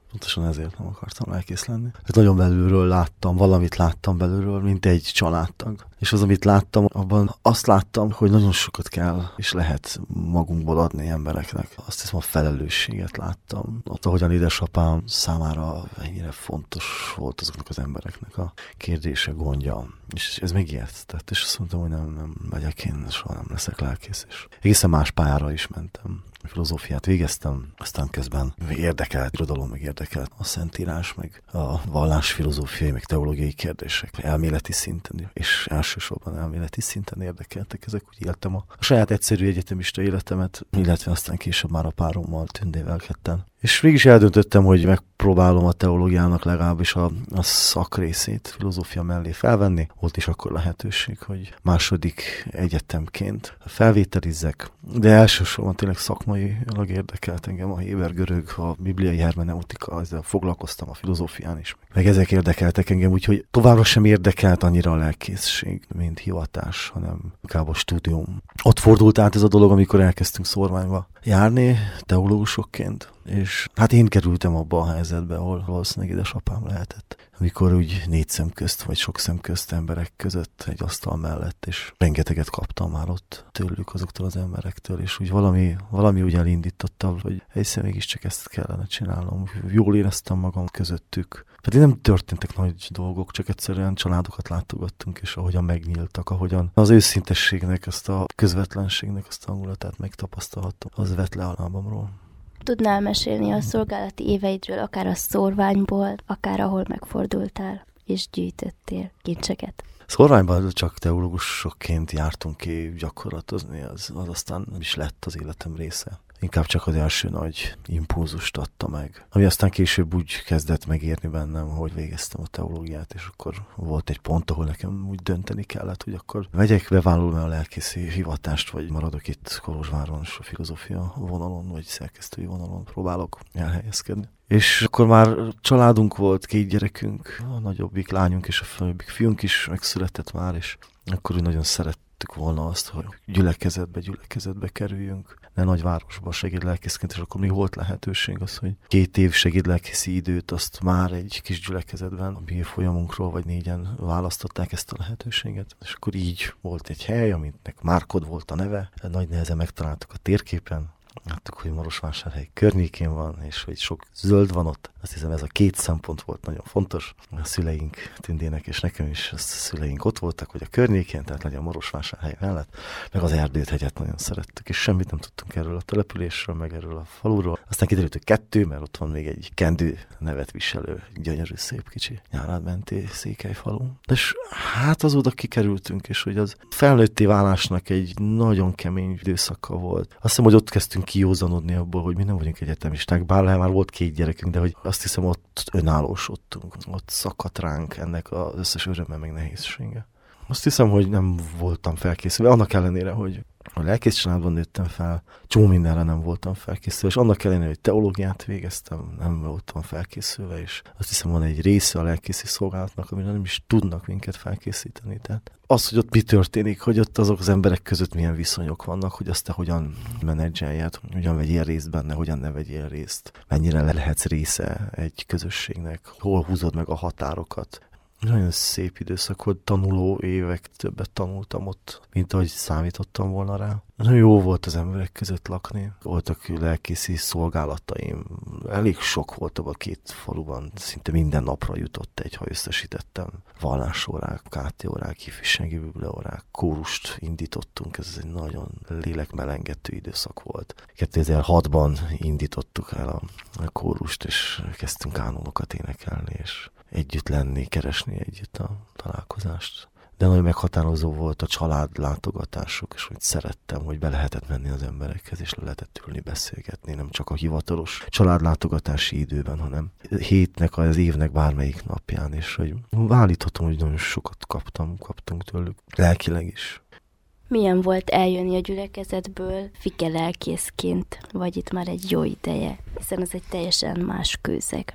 Pontosan ezért nem akartam lelkész lenni. Hát nagyon belülről láttam, valamit láttam belülről, mint egy családtag. És az, amit láttam, abban azt láttam, hogy nagyon sokat kell és lehet magunkból adni embereknek. Azt hiszem, a felelősséget láttam. Ott, ahogyan édesapám számára ennyire fontos volt azoknak az embereknek a kérdése, gondja. És ez megijesztett, és azt mondtam, hogy nem, nem megyek én, soha nem leszek lelkész. És egészen más pályára is mentem. Filozófiát végeztem, aztán közben érdekelt, irodalom, meg érdekelt a szentírás, meg a vallásfilozófiai, meg teológiai kérdések elméleti szinten, és elsősorban elméleti szinten érdekeltek ezek. Úgy éltem a, a saját egyszerű egyetemista életemet, illetve aztán később már a párommal, Tündével ketten. És mégis eldöntöttem, hogy megpróbálom a teológiának legalábbis a, a szakrészét filozófia mellé felvenni. Volt is akkor lehetőség, hogy második egyetemként felvételizzek, de elsősorban tényleg szakmailag érdekelt engem a héber-görög, a bibliai hermeneutika, ezzel foglalkoztam a filozófián is. Meg ezek érdekeltek engem, úgyhogy továbbra sem érdekelt annyira a lelkészség, mint hivatás, hanem inkább a stúdium. Ott fordult át ez a dolog, amikor elkezdtünk Szorványba járni teológusokként, és hát én kerültem abba a helyzetbe, ahol valószínűleg édesapám lehetett. Amikor úgy négy szem közt, vagy sok szem közt emberek között egy asztal mellett, és rengeteget kaptam már ott tőlük, azoktól az emberektől, és úgy valami, valami úgy elindította, hogy egyszer mégiscsak ezt kellene csinálnom. Jól éreztem magam közöttük. Pedig nem történtek nagy dolgok, csak egyszerűen családokat látogattunk, és ahogyan megnyíltak, ahogyan az őszintességnek, ezt a közvetlenségnek, azt a hangulatát megtapasztalhattam, az vett le a lábamról. Tudnál mesélni a szolgálati éveidről, akár a Szorványból, akár ahol megfordultál, és gyűjtöttél kincseket? Szorványban csak teológusokként jártunk ki gyakorlatozni, az, az aztán nem is lett az életem része. Inkább csak az első nagy impulzust adta meg. Ami aztán később úgy kezdett megérni bennem, hogy végeztem a teológiát, és akkor volt egy pont, ahol nekem úgy dönteni kellett, hogy akkor megyek, bevállalom-e a lelkészi hivatást, vagy maradok itt Kolozsváron, és a filozófia vonalon, vagy szerkesztői vonalon próbálok elhelyezkedni. És akkor már családunk volt, két gyerekünk, a nagyobbik lányunk és a főbbik fiunk is megszületett már, és akkor úgy nagyon szerettük volna azt, hogy gyülekezetbe, gyülekezetbe kerüljünk, ne nagyvárosba segédlelkészként, és akkor még volt lehetőség az, hogy két év segédlelkészi időt azt már egy kis gyülekezetben a mi folyamunkról, vagy négyen választották ezt a lehetőséget. És akkor így volt egy hely, aminek Márkod volt a neve, nagy nehezen megtaláltuk a térképen, láttuk, hogy Marosvásárhely környékén van, és hogy sok zöld van ott. Azt hiszem, ez a két szempont volt nagyon fontos. A szüleink, Tündének és nekem is, a szüleink ott voltak, hogy a környékén, tehát legyen Marosvásárhely mellett, meg az Erdőt hegyet nagyon szerettük, és semmit nem tudtunk erről a településről, meg erről a faluról. Aztán kiderült, hogy kettő, mert ott van még egy Kendő nevet viselő, gyönyörű, szép kicsi Nyárád menti székelyfalu. És hát azóta kikerültünk, és hogy az felnőtté válásnak egy nagyon kemény időszaka volt. Azt hiszem, hogy ott kezdtünk kijózanodni abból, hogy mi nem vagyunk egyetemisták, bár már volt két gyerekünk, de hogy azt hiszem, ott önállósodtunk, ott szakadt ránk ennek az összes öröme meg nehézsége. Azt hiszem, hogy nem voltam felkészülve, annak ellenére, hogy a lelkész családban nőttem fel, csomó mindenre nem voltam felkészülve, és annak ellenére, hogy teológiát végeztem, nem voltam felkészülve, és azt hiszem, van egy része a lelkészi szolgálatnak, amire nem is tudnak minket felkészíteni. Tehát az, hogy ott mi történik, hogy ott azok az emberek között milyen viszonyok vannak, hogy azt te hogyan menedzseljed, hogyan vegyél részt benne, hogyan ne vegyél részt, mennyire le lehetsz része egy közösségnek, hol húzod meg a határokat. Nagyon szép időszak volt, tanuló évek, többet tanultam ott, mint ahogy számítottam volna rá. Nagyon jó volt az emberek között lakni. Voltak lelkészi szolgálataim. Elég sok volt abban a két faluban. Szinte minden napra jutott egy, ha összesítettem. Vallásórák, ká té órák, ifjúsági bibliaórák, kórust indítottunk. Ez egy nagyon lélekmelengető időszak volt. kétezer-hatban indítottuk el a, a kórust, és kezdtünk kánonokat énekelni, és együtt lenni, keresni együtt a találkozást. De nagyon meghatározó volt a család látogatások, és hogy szerettem, hogy be lehetett menni az emberekhez, és le lehetett ülni, beszélgetni, nem csak a hivatalos családlátogatási időben, hanem hétnek, az évnek bármelyik napján, és hogy állíthatom, hogy nagyon sokat kaptam, kaptunk tőlük, lelkileg is. Milyen volt eljönni a gyülekezetből fike lelkészként, vagy itt már egy jó ideje, hiszen ez egy teljesen más közeg.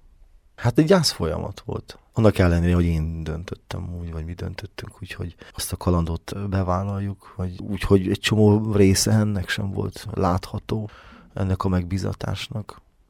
Hát egy gyász folyamat volt. Annak ellenére, hogy én döntöttem úgy, vagy mi döntöttünk úgy, hogy azt a kalandot bevállaljuk, vagy úgy, hogy egy csomó része ennek sem volt látható, ennek a megbízatásnak.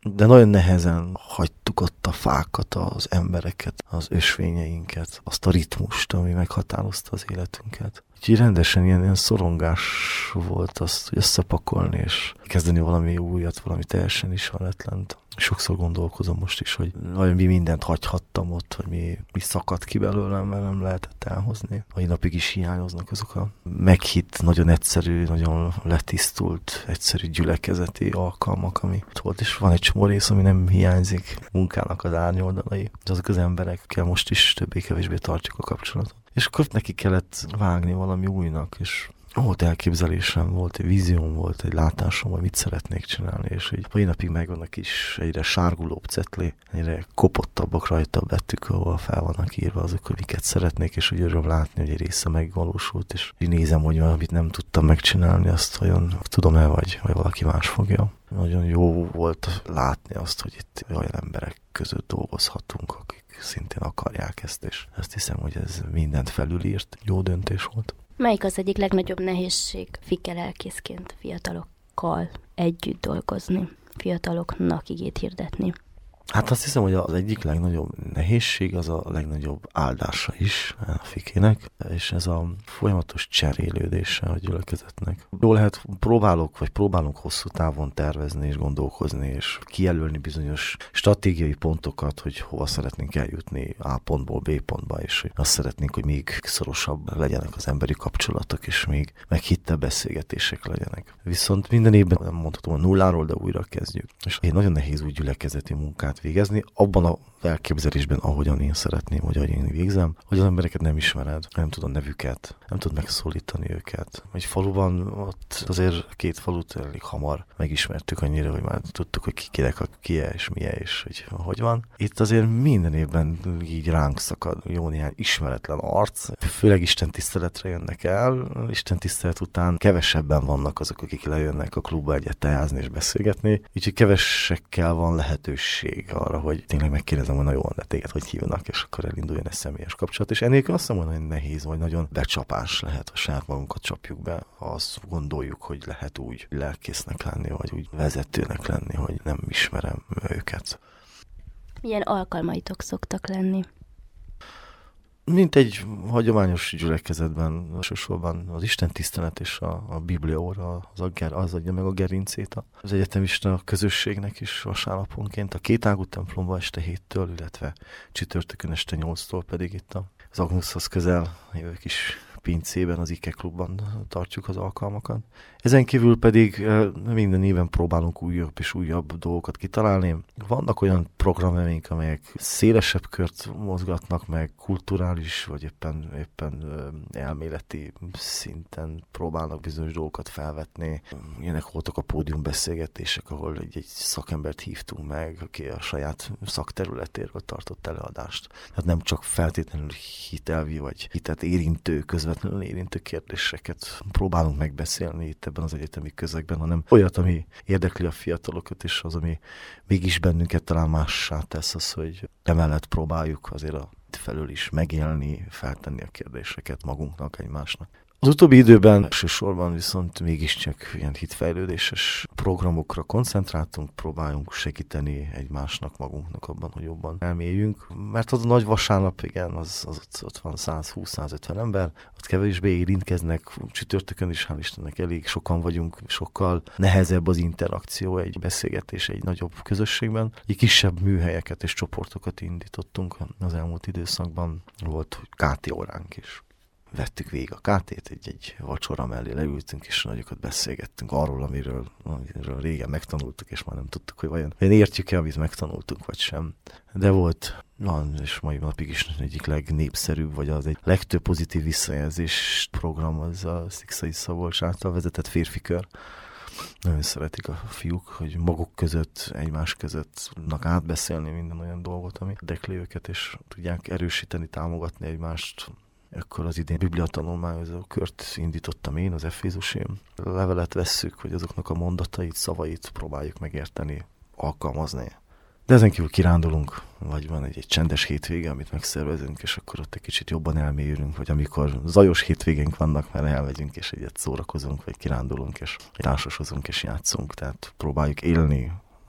de nagyon nehezen hagytuk ott a fákat, az embereket, az ösvényeinket, azt a ritmust, ami meghatározta az életünket. Úgyhogy rendesen ilyen, ilyen szorongás volt azt, hogy összepakolni, és kezdeni valami újat, valami teljesen ismeretlent. Sokszor gondolkozom most is, hogy nagyon mi mindent hagyhattam ott, hogy mi, mi szakadt ki belőlem, mert nem lehetett elhozni. Mai napig is hiányoznak azok a meghitt, nagyon egyszerű, nagyon letisztult, egyszerű gyülekezeti alkalmak, ami volt, és van egy csomó rész, ami nem hiányzik, munkának az árnyoldalai. Azok az emberekkel most is többé-kevésbé tartjuk a kapcsolatot. És akkor neki kellett vágni valami újnak, és volt elképzelésem, volt egy vízióm, volt egy látásom, hogy mit szeretnék csinálni, és így mai napig megvannak is egyre sárgulóbb cetlé, egyre kopottabbak rajta a betűk, ahol fel vannak írva azok, hogy miket szeretnék, és úgy öröm látni, hogy egy része megvalósult, és így nézem, hogy amit nem tudtam megcsinálni, azt olyan tudom-e, vagy, vagy valaki más fogja. Nagyon jó volt látni azt, hogy itt olyan emberek között dolgozhatunk, akik szintén akarják ezt, és azt hiszem, hogy ez mindent felülírt, jó döntés volt. Melyik az egyik legnagyobb nehézség figyelelkészként fiatalokkal együtt dolgozni, fiataloknak igét hirdetni? Hát azt hiszem, hogy az egyik legnagyobb nehézség az a legnagyobb áldása is a fikének, és ez a folyamatos cserélődése a gyülekezetnek. Jól lehet, próbálok, vagy próbálunk hosszú távon tervezni és gondolkozni, és kijelölni bizonyos stratégiai pontokat, hogy hova szeretnénk eljutni A pontból B pontba, és hogy azt szeretnénk, hogy még szorosabb legyenek az emberi kapcsolatok, és még meghittebb beszélgetések legyenek. Viszont minden évben nem mondhatom a nulláról, de újra kezdjük. És egy nagyon nehéz új gyülekezeti munkát végezni, abban a elképzelésben, ahogyan én szeretném, hogy ahogy én végzem, hogy az embereket nem ismered, nem tudod a nevüket, nem tudod megszólítani őket. Egy faluban ott azért két falut elég hamar megismertük annyira, hogy már tudtuk, hogy ki kinek a kie és milyen és hogy hogy van. Itt azért minden évben így ránk szakad jó néhány ismeretlen arc, főleg Isten tiszteletre jönnek el, Isten tisztelet után kevesebben vannak azok, akik lejönnek a klubba egyet teázni és beszélgetni, úgyhogy kevesekkel van lehetőség arra, hogy tényleg megkérdezem, hogy na jó, de téged hogy hívnak, és akkor elinduljon egy személyes kapcsolat. És ennél azt mondom, hogy nehéz, vagy nagyon becsapás lehet, ha saját magunkat csapjuk be, ha azt gondoljuk, hogy lehet úgy lelkésznek lenni, vagy úgy vezetőnek lenni, hogy nem ismerem őket. Milyen alkalmaitok szoktak lenni? Mint egy hagyományos gyülekezetben, elsősorban az Isten tisztelet és a, a Biblia óra, az, a, az adja meg a gerincét az egyetemista közösségnek is vasárnaponként. A kétágú templomban este héttől, illetve csütörtökön este nyolctól pedig itt az Agnushoz közel jövő kis pincében, az Ike klubban tartjuk az alkalmakat. Ezen kívül pedig minden éven próbálunk újabb és újabb dolgokat kitalálni. Vannak olyan programjaink, amelyek szélesebb kört mozgatnak meg, kulturális, vagy éppen, éppen elméleti szinten próbálnak bizonyos dolgokat felvetni. Ilyenek voltak a pódiumbeszélgetések, ahol egy, egy szakembert hívtunk meg, aki a saját szakterületéről tartott előadást. Tehát nem csak feltétlenül hitelvi, vagy hitet érintő, közvetlenül érintő kérdéseket próbálunk megbeszélni itt ebben az egyetemi közegben, hanem olyat, ami érdekli a fiatalokat, és az, ami mégis bennünket talán mássá tesz, az, hogy emellett próbáljuk azért a felől is megélni, feltenni a kérdéseket magunknak, egymásnak. Az utóbbi időben elsősorban viszont mégiscsak ilyen hitfejlődéses programokra koncentráltunk, próbáljunk segíteni egymásnak, magunknak abban, hogy jobban elmélyünk. Mert az a nagy vasárnap, igen, az, az ott, ott van száz húsz száz ötven ember, ott kevésbé érintkeznek, csütörtökön is, hál' Istennek elég sokan vagyunk, sokkal nehezebb az interakció, egy beszélgetés egy nagyobb közösségben. Egy kisebb műhelyeket és csoportokat indítottunk az elmúlt időszakban, volt ká té óránk is. Vettük végig a ká tét, egy, egy vacsora mellé leültünk, és nagyokat beszélgettünk arról, amiről, amiről régen megtanultuk, és már nem tudtuk, hogy vajon értjük-e, amit megtanultunk, vagy sem. De volt, van, és mai napig is egyik legnépszerűbb, vagy az egy legtöbb pozitív visszajelzés program, az a Szikszai Szabolcs által vezetett férfi kör. Nagyon szeretik a fiúk, hogy maguk között, egymás között tudnak átbeszélni minden olyan dolgot, ami érdekli őket, és tudják erősíteni, támogatni egymást. Akkor az idén bibliatanulmányozó kört indítottam én, az Efézusém. A levelet vesszük, hogy azoknak a mondatait, szavait próbáljuk megérteni, alkalmazni. De ezen kívül kirándulunk, vagy van egy, egy csendes hétvége, amit megszervezünk, és akkor ott egy kicsit jobban elmélyülünk, vagy amikor zajos hétvégénk vannak, mert elmegyünk, és egyet szórakozunk, vagy kirándulunk, és társasozunk, és játszunk. Tehát próbáljuk élni a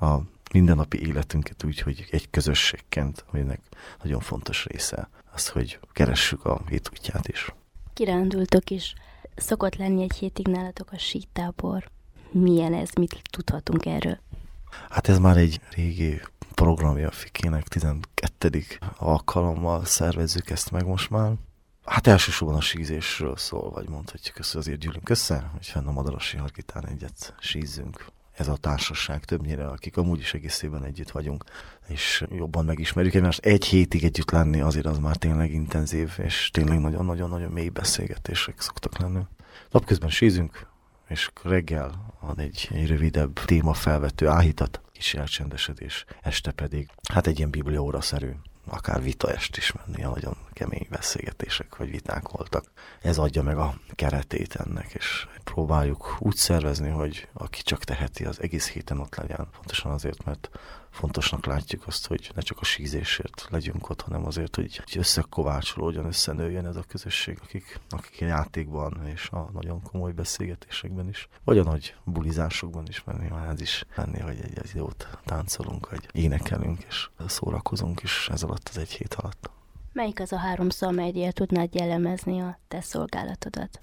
mindennapi életünket úgy, hogy egy közösségként, aminek nagyon fontos része az, hogy keressük a hét útját is. Kirándultok is. Szokott lenni egy hétig nálatok a sítábor. Milyen ez? Mit tudhatunk erről? Hát ez már egy régi programja a Fikének, tizenkettedik alkalommal szervezzük ezt meg most már. Hát elsősorban a sízésről szól, vagy mondhatjuk össze, azért gyűlünk össze, hogy fenn a Madarasi Hargitán egyet sízzünk. Ez a társaság többnyire, akik amúgy is egész évben együtt vagyunk, és jobban megismerjük egymást. Egy hétig együtt lenni azért az már tényleg intenzív, és tényleg nagyon-nagyon-nagyon mély beszélgetések szoktak lenni. Napközben sízünk, és reggel van egy, egy rövidebb témafelvető áhítat, kis elcsendesedés, este pedig hát egy ilyen bibliaóra-szerű, akár vitaest is menni, nagyon kemény beszélgetések vagy viták voltak. Ez adja meg a keretét ennek, és próbáljuk úgy szervezni, hogy aki csak teheti, az egész héten ott legyen. Pontosan azért, mert fontosnak látjuk azt, hogy ne csak a sízésért legyünk ott, hanem azért, hogy összekovácsolódjon, összenőjön ez a közösség, akik, akik a játékban és a nagyon komoly beszélgetésekben is, vagy a nagy bulizásokban is menni, ez is menni, hogy egy, egy jót táncolunk, vagy énekelünk, és szórakozunk is ez alatt az egy hét alatt. Melyik az a három szó, amelyel tudnád jellemezni a te szolgálatodat?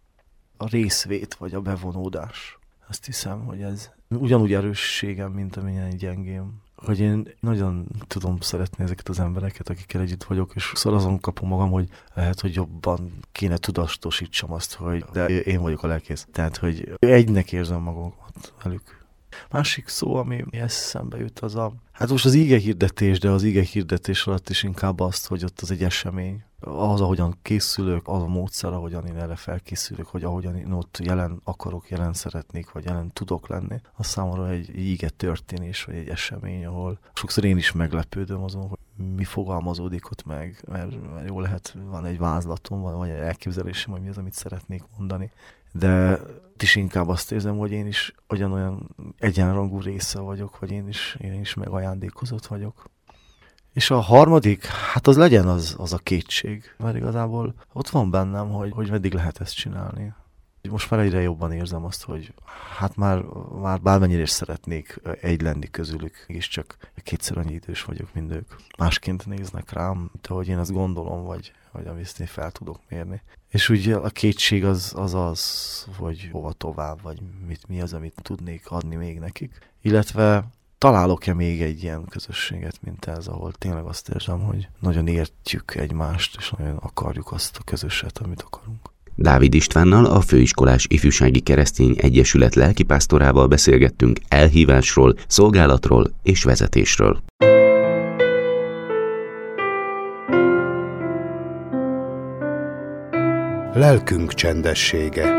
A részvét, vagy a bevonódás. Azt hiszem, hogy ez ugyanúgy erősségem, mint amilyen gyengém. Hogy én nagyon tudom szeretni ezeket az embereket, akikkel együtt vagyok, és szóval azon kapom magam, hogy lehet, hogy jobban kéne tudatosítsam azt, hogy de én vagyok a lelkész. Tehát, hogy egynek érzem magamat velük. Másik szó, ami eszembe jut, az a... Hát most az íge hirdetés, de az íge hirdetés alatt is inkább azt, hogy ott az egy esemény. Az, ahogyan készülök, az a módszer, ahogyan én erre felkészülök, hogy ahogyan én ott jelen akarok, jelen szeretnék, vagy jelen tudok lenni, az számomra egy íge történés, vagy egy esemény, ahol sokszor én is meglepődöm azon, hogy mi fogalmazódik ott meg, mert jó lehet, van egy vázlatom, vagy egy elképzelésem, hogy mi az, amit szeretnék mondani. De is inkább azt érzem, hogy én is olyan egyenrangú része vagyok, hogy én is, én is megajándékozott vagyok. És a harmadik, hát az legyen az, az a kétség, mert igazából ott van bennem, hogy, hogy meddig lehet ezt csinálni. Most már egyre jobban érzem azt, hogy hát már, már bármennyire is szeretnék egy lenni közülük, és csak kétszer annyi idős vagyok, mint ők. Másként néznek rám, de hogy én ezt gondolom, vagy, vagy amit én fel tudok mérni. És ugye a kétség az az, az hogy hova tovább, vagy mit, mi az, amit tudnék adni még nekik. Illetve találok-e még egy ilyen közösséget, mint ez, ahol tényleg azt érzem, hogy nagyon értjük egymást, és nagyon akarjuk azt a közösséget, amit akarunk. Dávid Istvánnal, a Főiskolás Ifjúsági Keresztény Egyesület lelkipásztorával beszélgettünk elhívásról, szolgálatról és vezetésről. Lelkünk csendessége.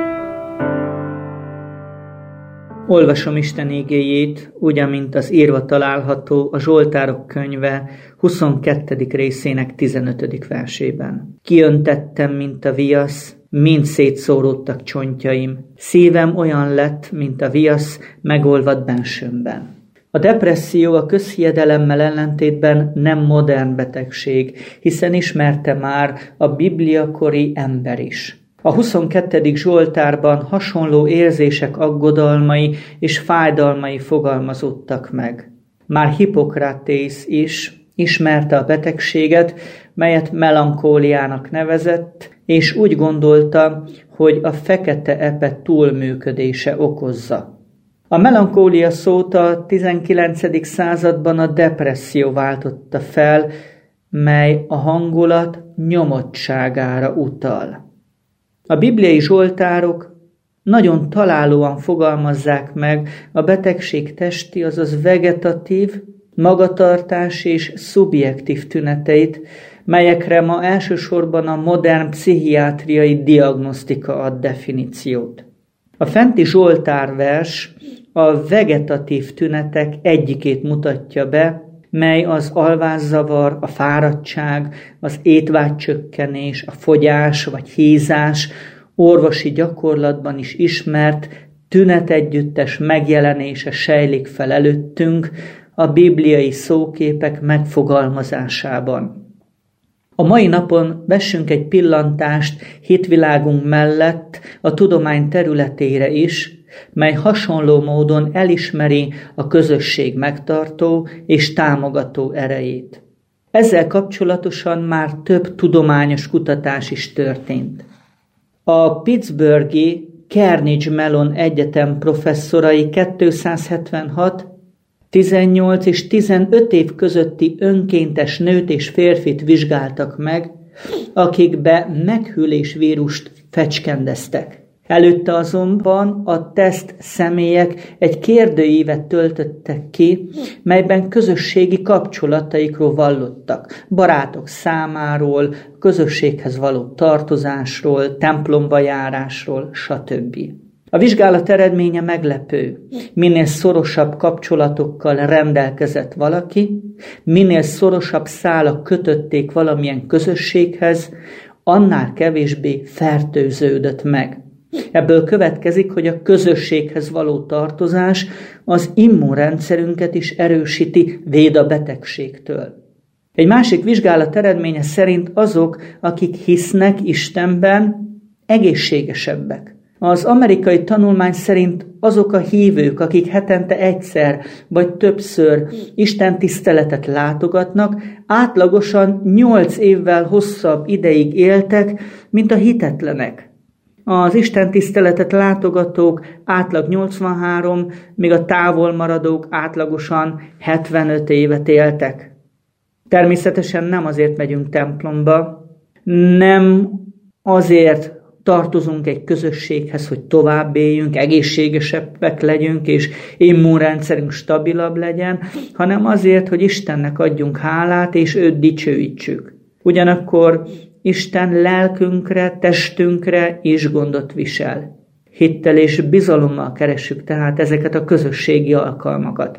Olvasom Isten igéjét, úgy, amint az írva található a Zsoltárok könyve huszonkettedik részének tizenötödik versében. Kiöntettem, mint a viasz, mind szétszóródtak csontjaim. Szívem olyan lett, mint a viasz, megolvadt bensőmben. A depresszió a közhiedelemmel ellentétben nem modern betegség, hiszen ismerte már a bibliakori ember is. A huszonkettedik Zsoltárban hasonló érzések, aggodalmai és fájdalmai fogalmazódtak meg. Már Hippokratész is ismerte a betegséget, melyet melankóliának nevezett, és úgy gondolta, hogy a fekete epe túlműködése okozza. A melankólia szót a tizenkilencedik században a depresszió váltotta fel, mely a hangulat nyomottságára utal. A bibliai zsoltárok nagyon találóan fogalmazzák meg a betegség testi, azaz vegetatív, magatartás és szubjektív tüneteit, melyekre ma elsősorban a modern pszichiátriai diagnosztika ad definíciót. A fenti zsoltárvers a vegetatív tünetek egyikét mutatja be, mely az alvászavar, a fáradtság, az étvágycsökkenés, a fogyás vagy hízás orvosi gyakorlatban is ismert tünetegyüttes megjelenése sejlik fel előttünk a bibliai szóképek megfogalmazásában. A mai napon vessünk egy pillantást hitvilágunk mellett a tudomány területére is, mely hasonló módon elismeri a közösség megtartó és támogató erejét. Ezzel kapcsolatosan már több tudományos kutatás is történt. A Pittsburghi Carnegie Mellon Egyetem professzorai kétszázhetvenhat, tizennyolc és tizenöt év közötti önkéntes nőt és férfit vizsgáltak meg, akikbe meghűlés vírust fecskendeztek. Előtte azonban a teszt személyek egy kérdőívet töltöttek ki, melyben közösségi kapcsolataikról vallottak, barátok számáról, közösséghez való tartozásról, templomba járásról, stb. A vizsgálat eredménye meglepő. Minél szorosabb kapcsolatokkal rendelkezett valaki, minél szorosabb szálak kötötték valamilyen közösséghez, annál kevésbé fertőződött meg. Ebből következik, hogy a közösséghez való tartozás az immunrendszerünket is erősíti, véd a betegségtől. Egy másik vizsgálat eredménye szerint azok, akik hisznek Istenben, egészségesebbek. Az amerikai tanulmány szerint azok a hívők, akik hetente egyszer vagy többször istentiszteletet látogatnak, átlagosan nyolc évvel hosszabb ideig éltek, mint a hitetlenek. Az istentiszteletet látogatók átlag nyolcvanhárom, míg a távol maradók átlagosan hetvenöt évet éltek. Természetesen nem azért megyünk templomba, nem azért tartozunk egy közösséghez, hogy tovább éljünk, egészségesebbek legyünk, és immunrendszerünk stabilabb legyen, hanem azért, hogy Istennek adjunk hálát, és őt dicsőítsük. Ugyanakkor Isten lelkünkre, testünkre is gondot visel. Hittel és bizalommal keressük tehát ezeket a közösségi alkalmakat.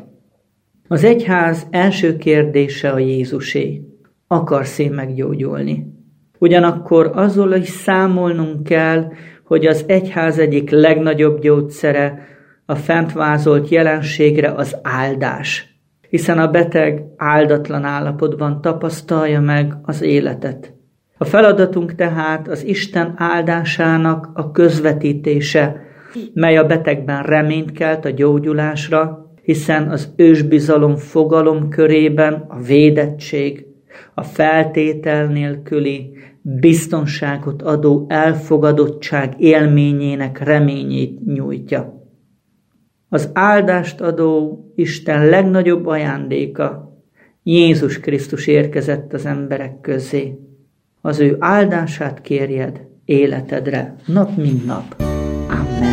Az egyház első kérdése a Jézusé. Akarsz-e meggyógyulni? Ugyanakkor azzal is számolnunk kell, hogy az egyház egyik legnagyobb gyógyszere a fent vázolt jelenségre az áldás, hiszen a beteg áldatlan állapotban tapasztalja meg az életet. A feladatunk tehát az Isten áldásának a közvetítése, mely a betegben reményt kelt a gyógyulásra, hiszen az ősbizalom fogalom körében a védettség, a feltétel nélküli, biztonságot adó elfogadottság élményének reményét nyújtja. Az áldást adó Isten legnagyobb ajándéka, Jézus Krisztus érkezett az emberek közé. Az ő áldását kérjed életedre nap mint nap. Amen.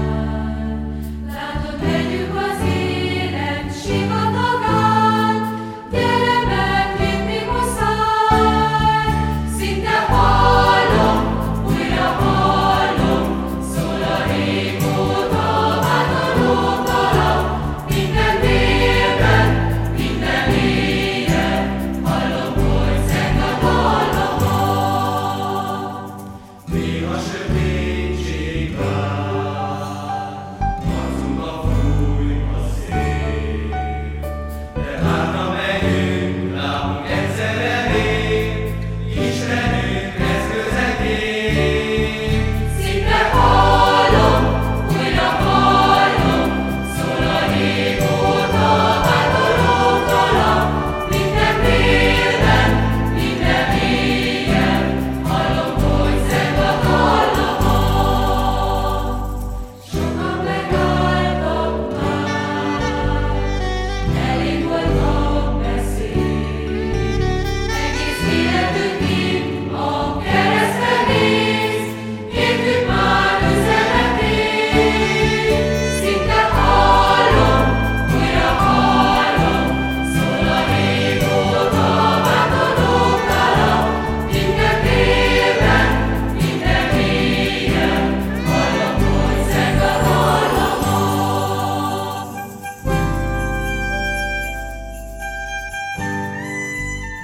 Látod, megyünk az élet sivatagán,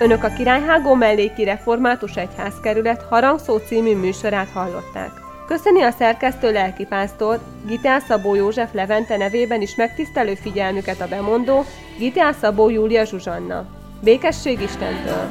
Önök a Királyhágó melléki református egyházkerület Harangszó című műsorát hallották. Köszöni a szerkesztő lelkipásztor, Gitál Szabó József Levente nevében is megtisztelő figyelmüket a bemondó, Gitál Szabó Júlia Zsuzsanna. Békesség Istentől!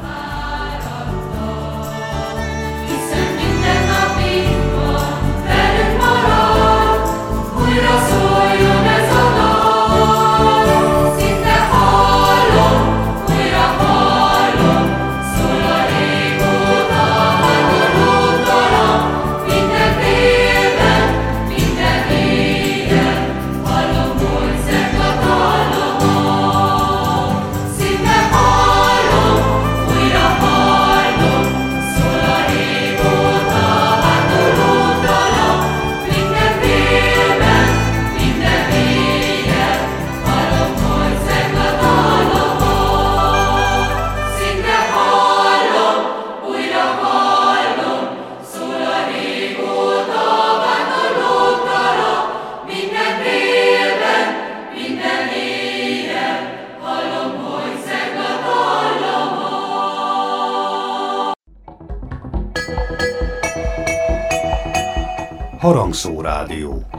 Harangszó Rádió.